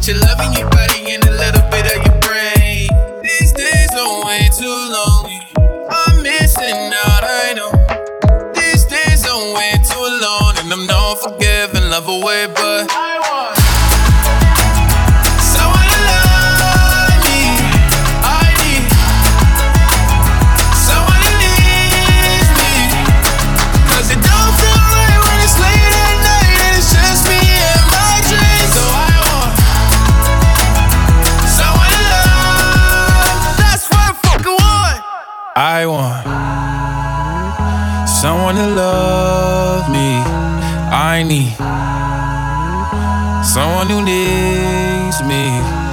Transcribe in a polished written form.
your loving, your body, and a little bit of your brain. These days are way too lonely. I'm missing out, I know. These days are way too alone, and I'm not forgiving, love away, but I want someone to love me. I need someone who needs me. 'Cause it don't feel right when it's late at night and it's just me and my dreams. So I want someone to love. That's what I fucking want. I want someone to love me. I need someone who needs me.